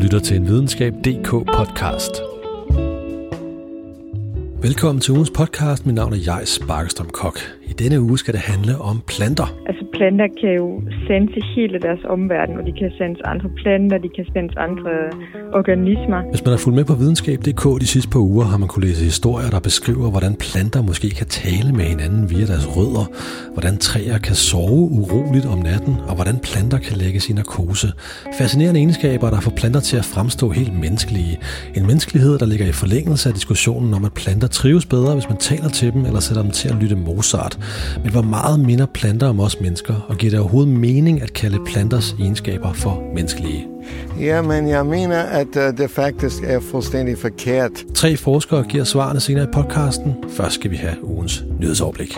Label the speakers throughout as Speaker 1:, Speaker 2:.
Speaker 1: lytter til en Videnskab.dk podcast. Velkommen til ugens podcast. Mit navn er Jais Barkestrøm Kok. I denne uge skal det handle om planter.
Speaker 2: Altså planter kan jo sense hele deres omverden, og de kan sense andre planter, de kan sense andre organismer.
Speaker 1: Hvis man har fulgt med på Videnskab.dk de sidste par uger, har man kunne læse historier, der beskriver, hvordan planter måske kan tale med hinanden via deres rødder, hvordan træer kan sove uroligt om natten, og hvordan planter kan lægges i narkose. Fascinerende egenskaber, der får planter til at fremstå helt menneskelige. En menneskelighed, der ligger i forlængelse af diskussionen om, at planter trives bedre, hvis man taler til dem eller sætter dem til at lytte Mozart. Men hvor meget minder planter om os mennesker, og giver det overhovedet mening at kalde planters egenskaber for menneskelige?
Speaker 3: Ja, men jeg mener, at det faktisk er fuldstændig forkert.
Speaker 1: 3 forskere giver svarene senere i podcasten. Først skal vi have ugens nyhedsoverblik.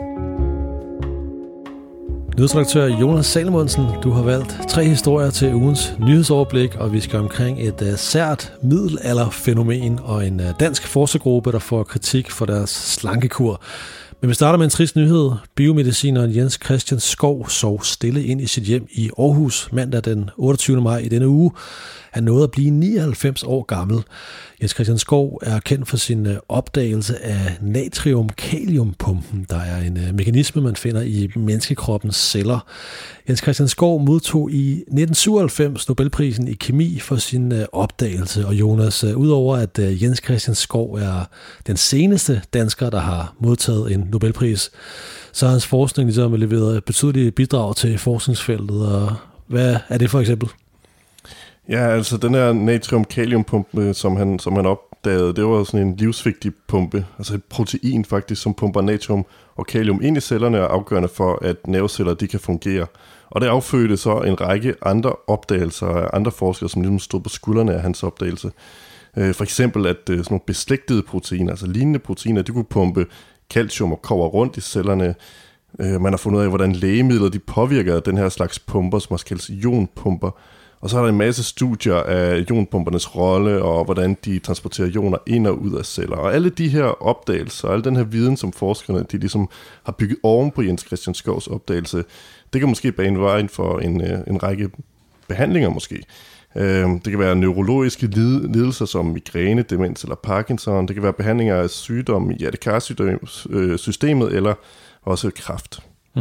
Speaker 1: Nyhedsredaktør Jonas Salmonsen, du har valgt 3 historier til ugens nyhedsoverblik, og vi skal omkring et sært middelalderfænomen og en dansk forskergruppe, der får kritik for deres slankekur. Men vi starter med en trist nyhed. Biomedicineren Jens Christian Skov sov stille ind i sit hjem i Aarhus mandag den 28. maj i denne uge. Han nåede at blive 99 år gammel. Jens Christian Skov er kendt for sin opdagelse af natrium-kalium-pumpen, der er en mekanisme, man finder i menneskekroppens celler. Jens Christian Skov modtog i 1997 Nobelprisen i kemi for sin opdagelse. Og Jonas, udover at Jens Christian Skov er den seneste dansker, der har modtaget en Nobelpris, så har hans forskning ligesom leveret betydelige bidrag til forskningsfeltet. Og hvad er det for eksempel?
Speaker 4: Ja, altså den her natrium-kalium-pumpe, som han opdagede, det var sådan en livsvigtig pumpe, altså et protein faktisk, som pumper natrium og kalium ind i cellerne og er afgørende for, at nerveceller de kan fungere. Og det affødte så en række andre opdagelser af andre forskere, som ligesom stod på skuldrene af hans opdagelse. For eksempel, at sådan nogle beslægtede proteiner, altså lignende proteiner, de kunne pumpe calcium og kobber rundt i cellerne. Man har fundet ud af, hvordan lægemidler de påvirker den her slags pumper, som også kaldes ionpumper. Og så er der en masse studier af ionpumpernes rolle, og hvordan de transporterer ioner ind og ud af celler. Og alle de her opdagelser, og al den her viden, som forskerne de ligesom har bygget oven på Jens Christian Skovs opdagelse, det kan måske bane vejen for en række behandlinger måske. Det kan være neurologiske lidelser som migræne, demens eller Parkinson. Det kan være behandlinger af sygdomme i hjertekarsystemet eller også kræft.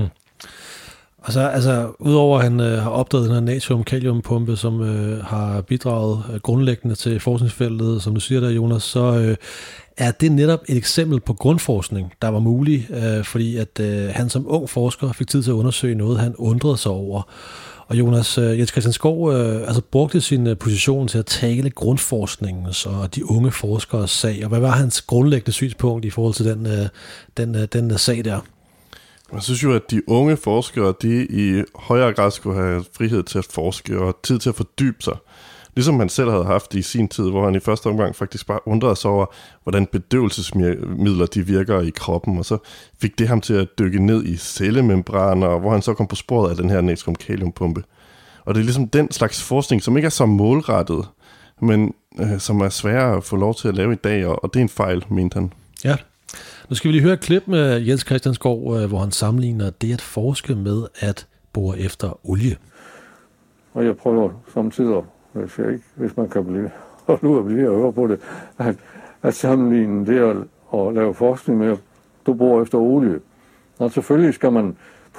Speaker 1: Altså udover at han har opdaget den her natrium-kalium-pumpe, som har bidraget grundlæggende til forskningsfeltet, som du siger der, Jonas, så er det netop et eksempel på grundforskning, der var mulig, fordi at han som ung forsker fik tid til at undersøge noget, han undrede sig over. Og Jonas, Jens Christian Skov brugte sin position til at tale grundforskningens og de unge forskeres sag. Og hvad var hans grundlæggende synspunkt i forhold til den sag der?
Speaker 4: Jeg synes jo, at de unge forskere, de i højere grad skulle have frihed til at forske og tid til at fordybe sig. Ligesom han selv havde haft i sin tid, hvor han i første omgang faktisk bare undrede sig over, hvordan bedøvelsesmidler de virker i kroppen. Og så fik det ham til at dykke ned i cellemembraner, hvor han så kom på sporet af den her natrium-kalium-pumpe. Og det er ligesom den slags forskning, som ikke er så målrettet, men som er sværere at få lov til at lave i dag, og det er en fejl, mente han.
Speaker 1: Ja. Nu skal vi lige høre et klip med Jens Christian Skov, hvor han sammenligner det at forske med at bore efter olie.
Speaker 5: Og jeg prøver samtidig, hvis man kan holde ud og blive og høre på det, at sammenligne det at lave forskning med at du borer efter olie. Og selvfølgelig skal man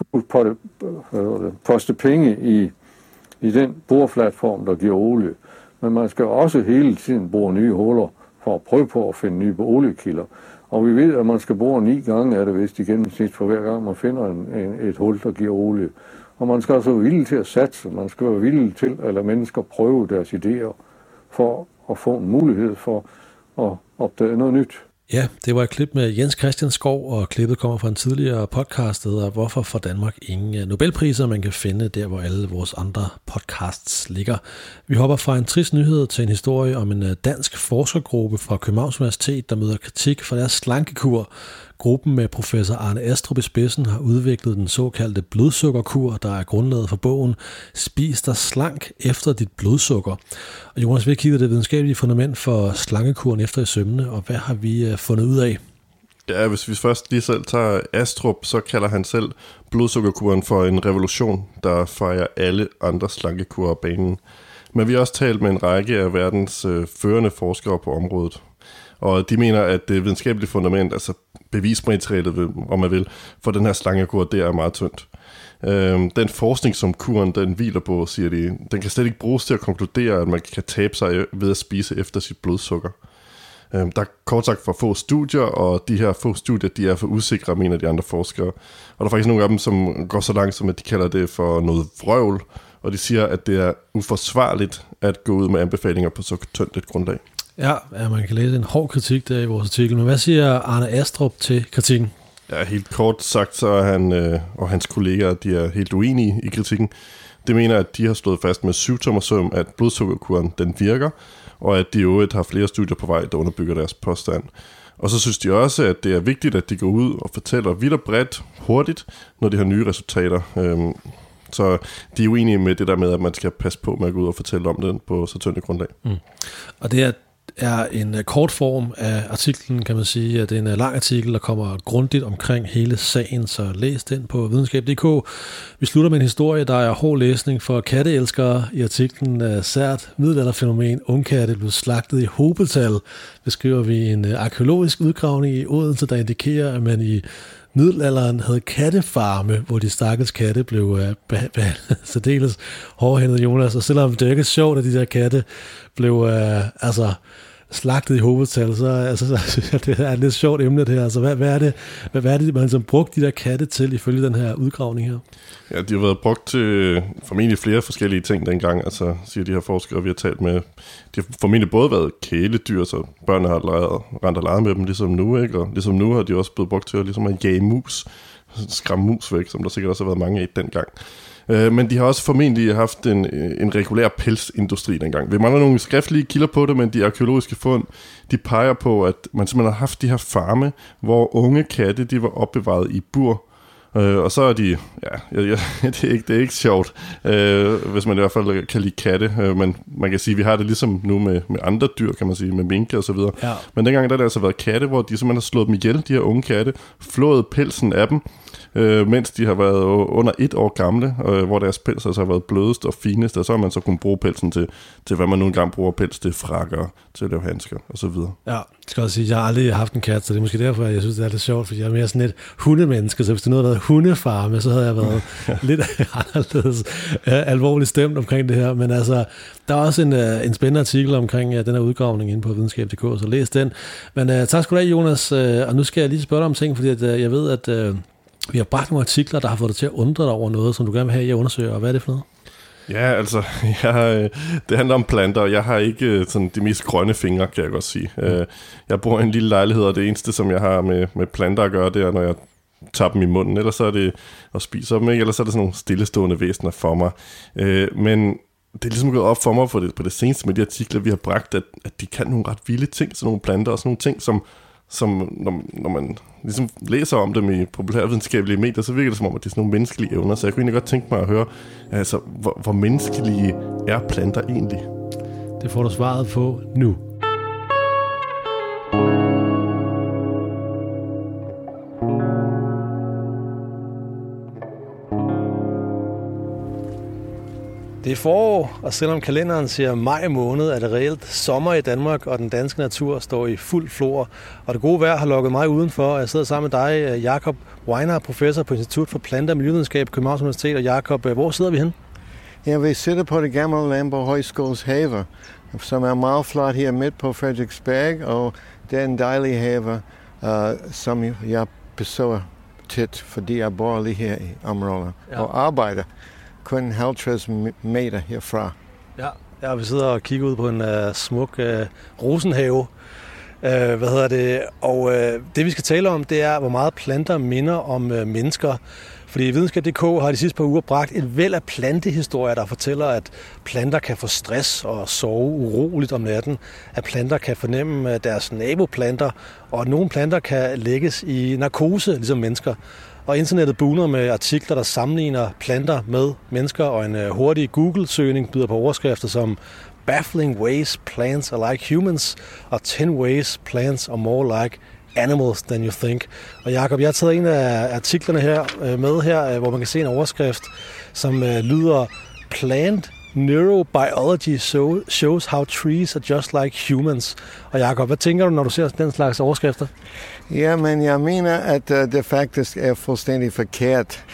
Speaker 5: poste penge i den boreplatform, der giver olie. Men man skal også hele tiden bore nye huller for at prøve på at finde nye oliekilder. Og vi ved, at man skal bore 9 gange af det, hvis i gennemsnit for hver gang man finder et hul, der giver olie. Og man skal altså være villig til at satse. Man skal være villig til at lade mennesker prøve deres idéer for at få en mulighed for at opdage noget nyt.
Speaker 1: Ja, det var et klip med Jens Christian Skov, og klippet kommer fra en tidligere podcast, der hedder Hvorfor får Danmark ingen Nobelpriser, man kan finde der, hvor alle vores andre podcasts ligger. Vi hopper fra en trist nyhed til en historie om en dansk forskergruppe fra Københavns Universitet, der møder kritik for deres slankekur. Gruppen med professor Arne Astrup i spidsen har udviklet den såkaldte blodsukkerkur, der er grundlaget for bogen Spis dig slank efter dit blodsukker. Og Jonas, vi kigger det videnskabelige fundament for slankekuren efter i sømmene, og hvad har vi fundet ud af?
Speaker 4: Ja, hvis vi først lige selv tager Astrup, så kalder han selv blodsukkerkuren for en revolution, der fejrer alle andre slankekurer af banen. Men vi har også talt med en række af verdens førende forskere på området. Og de mener, at det videnskabelige fundament, altså bevismaterialet, om man vil, for den her slangekur, det er meget tyndt. Den forskning, som kuren den hviler på, siger de, den kan slet ikke bruges til at konkludere, at man kan tabe sig ved at spise efter sit blodsukker. Der er kort sagt for få studier, og de her få studier, de er for usikre, mener de andre forskere. Og der er faktisk nogle af dem, som går så langt, som at de kalder det for noget vrøvl, og de siger, at det er uforsvarligt at gå ud med anbefalinger på så tyndt et grundlag.
Speaker 1: Ja, man kan læse en hård kritik der i vores artikel, men hvad siger Arne Astrup til kritikken?
Speaker 4: Ja, helt kort sagt, så er han og hans kolleger, de er helt uenige i kritikken. Det mener, at de har slået fast med 7-tommersøm, at blodsukkerkuren den virker, og at de i øvrigt har flere studier på vej, der underbygger deres påstand. Og så synes de også, at det er vigtigt, at de går ud og fortæller vidt og bredt hurtigt, når de har nye resultater. Så de er uenige med det der med, at man skal passe på med at gå ud og fortælle om det på så tyndt et grundlag.
Speaker 1: Og det er en kort form af artiklen, kan man sige, at det er en lang artikel, der kommer grundigt omkring hele sagen, så læs den på videnskab.dk. Vi slutter med en historie, der er hård læsning for katteelskere. I artiklen sært middelalderfænomen, ungkatte blev slagtet i hobetal, beskriver vi en arkæologisk udgravning i Odense, der indikerer, at man i middelalderen havde kattefarme, hvor de stakkels katte blev behandlet særdeles hårdhændet, Jonas. Og selvom det er ikke sjovt, at de der katte blev slagtet i hovedtal, så synes jeg, det er et lidt sjovt emne det her. Altså, hvad er det, man som brugte de der katte til ifølge den her udgravning her?
Speaker 4: Ja, de har været brugt til formentlig flere forskellige ting dengang, altså siger de her forskere, vi har talt med. De har formentlig både været kæledyr, så børnene har rendt og leget med dem ligesom nu, ikke? Og ligesom nu har de også blevet brugt til at, ligesom at jage mus, skræmme mus væk, som der sikkert også har været mange af dengang. Men de har også formentlig haft en regulær pelsindustri dengang. Vi mangler nogle skriftlige kilder på det, men de arkeologiske fund, de peger på, at man simpelthen har haft de her farme, hvor unge katte, de var opbevaret i bur. Og så er de, det er ikke sjovt, hvis man i hvert fald kan lide katte, men man kan sige, at vi har det ligesom nu med andre dyr, kan man sige, med minke og så videre. Ja. Men dengang der har det altså været katte, hvor de simpelthen har slået dem ihjel, de her unge katte, flået pelsen af dem, mens de har været under 1 år gamle, hvor deres pels altså har været blødest og finest, og så har man så kunnet bruge pelsen til hvad man nu engang bruger pels til, frakker, til at lave handsker og så videre. Ja,
Speaker 1: jeg skal også sige, at jeg har aldrig haft en kat, så det er måske derfor, jeg synes, det er lidt sjovt, fordi jeg er mere sådan et hundemenneske, så hvis det nu havde været hundefarme, så havde jeg været lidt anderledes alvorligt stemt omkring det her, men altså, der er også en spændende artikel omkring den her udgravning inde på videnskab.dk, så læs den. Men tak skal du have, Jonas, og nu skal jeg lige spørge dig om ting, fordi at, jeg ved, at vi har bragt nogle artikler, der har fået dig til at undre dig over noget, som du gerne vil have, jeg undersøger, og hvad er det for noget?
Speaker 4: Ja, altså, det handler om planter, og jeg har ikke sådan de mest grønne fingre, kan jeg godt sige. Jeg bor i en lille lejlighed, og det eneste, som jeg har med planter at gøre, det er, når jeg tager dem i munden, eller så er det at spise dem, ikke? Eller så er det sådan nogle stillestående væsener for mig. Men det er ligesom gået op for mig på det seneste med de artikler, vi har bragt, at de kan nogle ret vilde ting, sådan nogle planter, og sådan nogle ting, som når man ligesom læser om dem i populærvidenskabelige medier, så virker det som om, at det er sådan nogle menneskelige evner. Så jeg kunne egentlig godt tænke mig at høre, altså, hvor menneskelige er planter egentlig?
Speaker 1: Det får du svaret på nu. Det er forår, og selvom kalenderen siger maj måned, er det reelt sommer i Danmark, og den danske natur står i fuld flor. Og det gode vejr har lukket mig udenfor, og jeg sidder sammen med dig, Jakob Weiner, professor på Institut for Plante- og Miljøvidenskab på Københavns Universitet. Og Jakob, hvor sidder vi hen?
Speaker 3: Ja, vi sidder på det gamle Landborg Højskoles have, som er meget flot her midt på Frederiksberg, og det er en dejlig have, som jeg besøger tit, fordi jeg bor lige her i området og arbejder kun 50 meter herfra.
Speaker 1: Ja, vi sidder og kigger ud på en smuk rosenhave. Og det vi skal tale om, det er, hvor meget planter minder om mennesker. Fordi videnskab.dk har de sidste par uger bragt et væld af plantehistorier, der fortæller, at planter kan få stress og sove uroligt om natten. At planter kan fornemme deres naboplanter, og at nogle planter kan lægges i narkose, ligesom mennesker. Og internettet buner med artikler, der sammenligner planter med mennesker, og en hurtig Google-søgning byder på overskrifter som Baffling ways plants are like humans, og 10 ways plants are more like animals than you think. Og Jakob, jeg har taget en af artiklerne her med her, hvor man kan se en overskrift, som lyder Plant Neurobiology shows how trees are just like humans. Og Jacob, hvad tænker du, når du ser den slags overskrifter?
Speaker 3: Ja, men jeg mener, at det faktisk er fuldstændig forkert.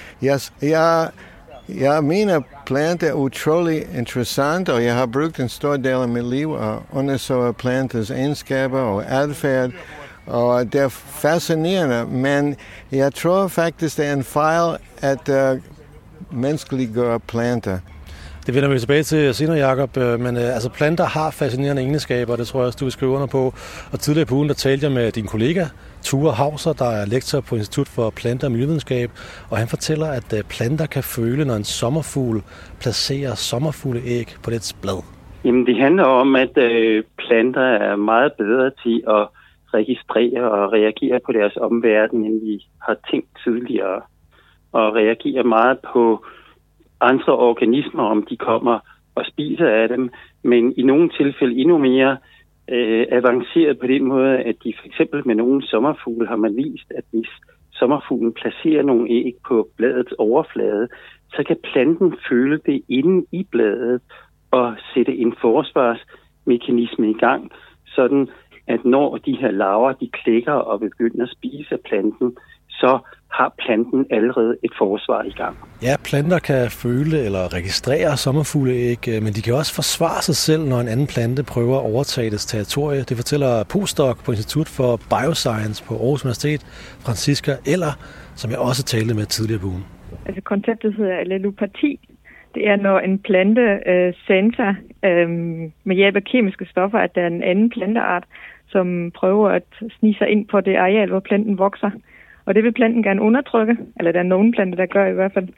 Speaker 3: Jeg mener, planter er utrolig interessant, og jeg har brugt en stor del af mit liv at undersøge planters egenskaber og adfærd, og det er fascinerende, men jeg tror faktisk, det er en fejl at menneskeliggøre planter.
Speaker 1: Det vender vi tilbage til senere, Jacob, men altså planter har fascinerende egenskaber, det tror jeg også, du vil skrive under på. Og tidligere på ugen, der talte jeg med din kollega, Ture Hauser, der er lektor på Institut for Planter og Miljøvidenskab, og han fortæller, at planter kan føle, når en sommerfugl placerer sommerfugleæg på dets blad.
Speaker 6: Jamen, det handler om, at planter er meget bedre til at registrere og reagere på deres omverden, end vi har tænkt tidligere, og reagere meget på andre organismer, om de kommer og spiser af dem, men i nogle tilfælde endnu mere avanceret på den måde, at de for eksempel med nogle sommerfugle har man vist, at hvis sommerfuglen placerer nogle æg på bladets overflade, så kan planten føle det inde i bladet og sætte en forsvarsmekanisme i gang, sådan at når de her larver, de klækker og begynder at spise af planten, så har planten allerede et forsvar i gang.
Speaker 1: Ja, planter kan føle eller registrere sommerfugleæg, men de kan også forsvare sig selv, når en anden plante prøver at overtage dets territorie. Det fortæller postdoc på Institut for Bioscience på Aarhus Universitet, Franziska Eller, som jeg også talte med tidligere på ugen.
Speaker 2: Altså konceptet hedder allelopati. Det er, når en plante senser med hjælp af kemiske stoffer, at der er en anden planteart, som prøver at snige sig ind på det areal, hvor planten vokser. Og det vil planten gerne undertrykke, eller der er nogle planter, der gør i hvert fald.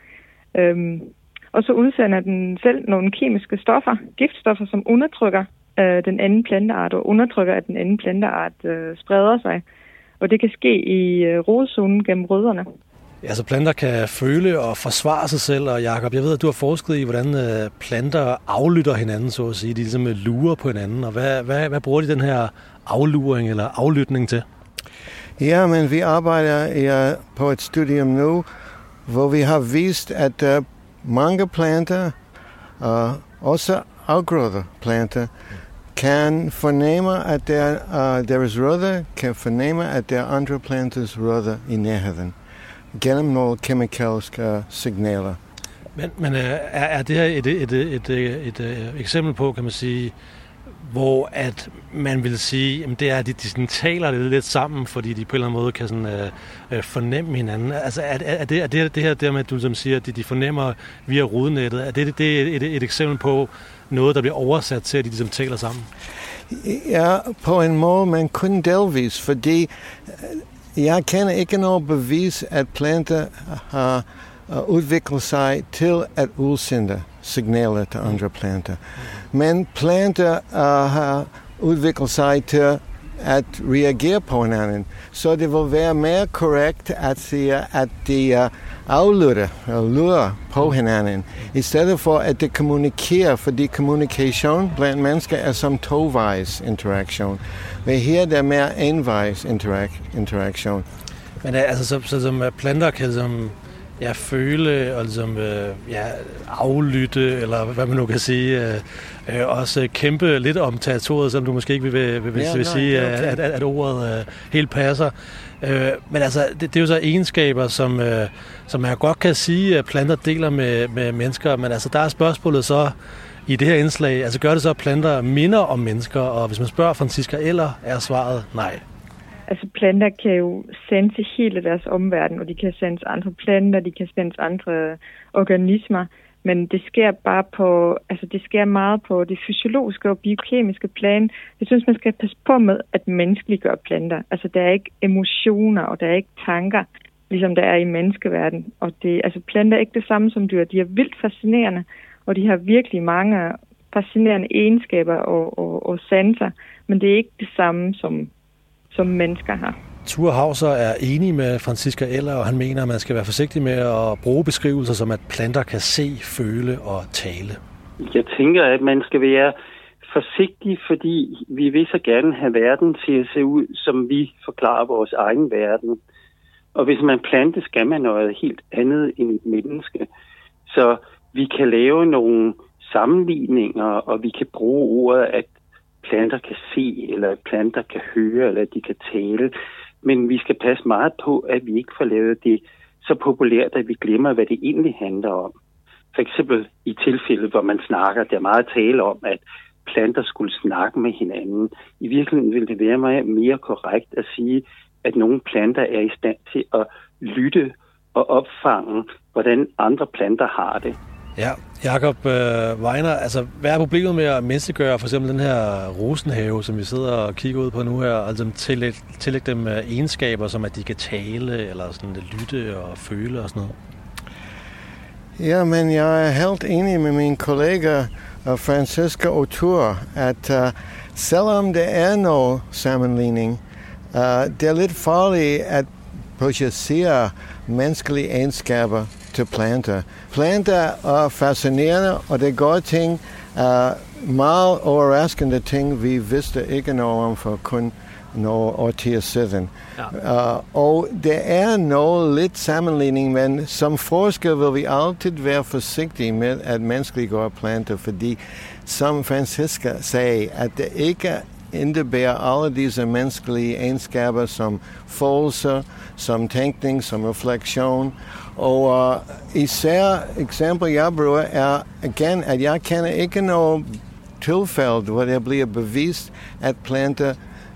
Speaker 2: Og så udsender den selv nogle kemiske stoffer, giftstoffer, som undertrykker den anden planteart, og undertrykker, at den anden planteart spreder sig. Og det kan ske i rodzonen gennem rødderne.
Speaker 1: Ja, så planter kan føle og forsvare sig selv, og Jacob, jeg ved, at du har forsket i, hvordan planter aflytter hinanden, så at sige. De ligesom lurer på hinanden, og hvad bruger de den her afluring eller aflytning til?
Speaker 3: Ja, men vi arbejder på et studium nu, hvor vi har vist, at mange planter, også afgrøder planter, kan fornemme, at deres rødder kan fornemme, at der er andre planters rødder i nærheden, gennem nogle kemikalske signaler.
Speaker 1: Men er det her et eksempel på, kan man sige, hvor at man vil sige, at det er, at de taler lidt sammen, fordi de på en eller anden måde kan sådan, fornemme hinanden. Altså er det her der med, at du som siger, at de fornemmer via rodnettet, er det et eksempel på noget, der bliver oversat til, at de ligesom taler sammen?
Speaker 3: Ja, på en måde, men kun delvis, fordi jeg kender ikke noget bevis, at planter har udviklet sig til at udsende signaler til andre planter. Men planter har udviklet sig til at reagere på hinanden. Så det vil være mere korrekt at sige, at de lurer på hinanden, i stedet for at de kommunikerer, fordi kommunikation blandt mennesker er som tovejs interaktion. Men her der er mere envejs interaktion.
Speaker 1: Men altså, så som planter kan som føle og ligesom, aflytte, eller hvad man nu kan sige, også kæmpe lidt om territoriet, som du måske ikke vil sige, okay. at ordet helt passer. Men altså, det er jo så egenskaber, som man godt kan sige, at planter deler med mennesker, men altså, der er spørgsmålet så i det her indslag, altså gør det så, at planter minder om mennesker, og hvis man spørger Franziska Eller, er svaret nej.
Speaker 2: Altså planter kan jo sense hele deres omverden, og de kan sense andre planter, de kan sense andre organismer, men det sker bare det sker meget på det fysiologiske og biokemiske plan. Jeg synes, man skal passe på med at menneskeliggøre planter. Altså der er ikke emotioner, og der er ikke tanker, ligesom der er i menneskeverdenen. Og planter er ikke det samme som dyr. De er vildt fascinerende, og de har virkelig mange fascinerende egenskaber og sanser, men det er ikke det samme som mennesker har.
Speaker 1: Ture Hauser er enig med Franziska Eller, og han mener, at man skal være forsigtig med at bruge beskrivelser, som at planter kan se, føle og tale. Jeg
Speaker 6: tænker, at man skal være forsigtig, fordi vi vil så gerne have verden til at se ud, som vi forklarer vores egen verden. Og hvis man plante, skal man noget helt andet end et menneske. Så vi kan lave nogle sammenligninger, og vi kan bruge ordet, at planter kan se, eller planter kan høre, eller de kan tale. Men vi skal passe meget på, at vi ikke får lavet det så populært, at vi glemmer, hvad det egentlig handler om. For eksempel i tilfælde, hvor man snakker, der er meget tale om, at planter skulle snakke med hinanden. I virkeligheden vil det være mere korrekt at sige, at nogle planter er i stand til at lytte og opfange, hvordan andre planter har det.
Speaker 1: Ja, Jakob Weiner, altså hvad er problemet med at menneskegøre for eksempel den her rosenhave, som vi sidder og kigger ud på nu her, altså tillægge dem egenskaber, som at de kan tale, eller sådan lytte og føle og sådan noget?
Speaker 3: Ja, men jeg er helt enig med min kollega Francisca O'Toole, at selvom der er noget sammenligning, det er lidt farligt at projicere menneskelige egenskaber til planter. Planter er fascinerende, og det går ting, meget overraskende ting, vi vidste ikke noget om for kun nogle årtier siden. Ja. Og der er noget lidt sammenligning, men som forsker vil vi altid være forsigtige med at menneskeliggøre planter, fordi som Francisca sagde, at det ikke indebærer alle disse menneskelige egenskaber som følelser, som tænkning, som refleksion. Og især eksempel jeg bruger er igen, at jeg kender ikke noget tilfælde, hvor det bliver bevist, at planter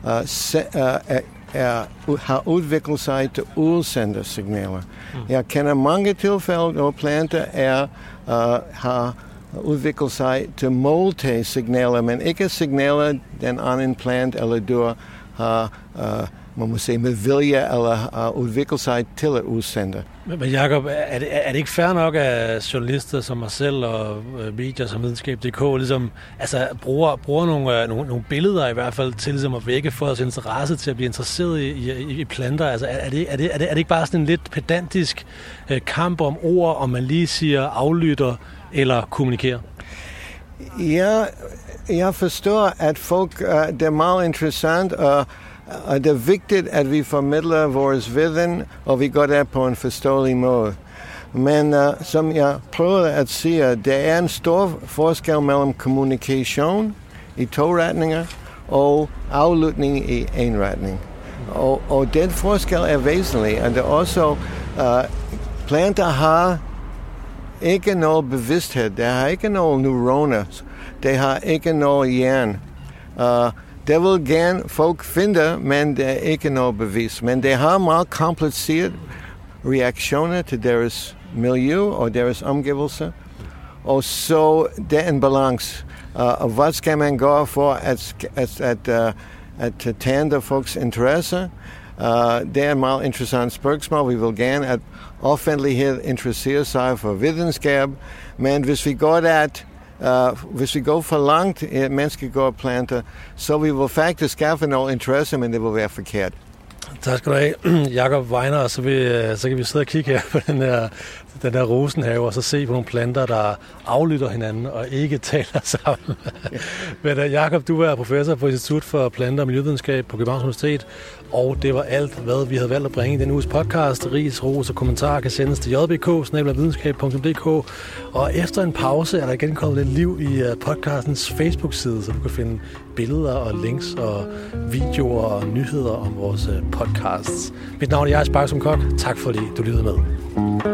Speaker 3: har udviklet sig til udsendersignaler. Jeg kender mange tilfælde, hvor planter har udviklet sig til måltagssignaler, men ikke signaler, den anden plant eller dyr har man må sige, med vilje eller udvikle sig til at udsende.
Speaker 1: Men Jacob, er det ikke fair nok, at journalister som mig selv og medier som videnskab.dk ligesom, altså, bruger nogle billeder i hvert fald til ligesom at vække folks interesse til at blive interesseret i planter? Altså, er det ikke bare sådan en lidt pedantisk kamp om ord, om man lige siger aflytter eller kommunikerer?
Speaker 3: Ja, jeg forstår, at folk, det er meget interessant, og det er vigtigt, at vi formidler vores viden, og vi gør det på en forståelig måde. Men som jeg prøvede at sige, der er en stor forskel mellem kommunikation i to retninger og aflytning i en retning. Og den forskel er væsentlig, og det er også, planter har ikke noget bevidsthed, der har ikke nogen neuroner, der har ikke noget hjerne. Det vil gerne folk finde, men det er ikke noget bevis. Men det har meget komplicerede reaktioner til deres miljø og deres omgivelser. Og så det er en balance. Og hvad skal man gøre for at tænde folks interesse? Det er et meget interessant spørgsmål. Vi vil gerne, at offentlighed interesserer sig for videnskab. Men hvis vi går for langt i at menneskegøre planter, så vi vil faktisk skaffe noget interesse, men det vil være forkert.
Speaker 1: Tak skal du have, Jakob Weiner, og så kan vi sidde og kigge her på den her rosenhave, og så se på nogle planter, der aflytter hinanden og ikke taler sammen. Men Jakob, du er professor på Institut for Planter og Miljøvidenskab på Københavns Universitet, og det var alt, hvad vi havde valgt at bringe i den uges podcast. Ris, ros og kommentarer kan sendes til jbk@videnskab.dk, og efter en pause er der igen kommet lidt liv i podcastens Facebook-side, så du kan finde billeder og links og videoer og nyheder om vores podcasts. Mit navn er Jes Baksum Kok. Tak fordi du lyttede med.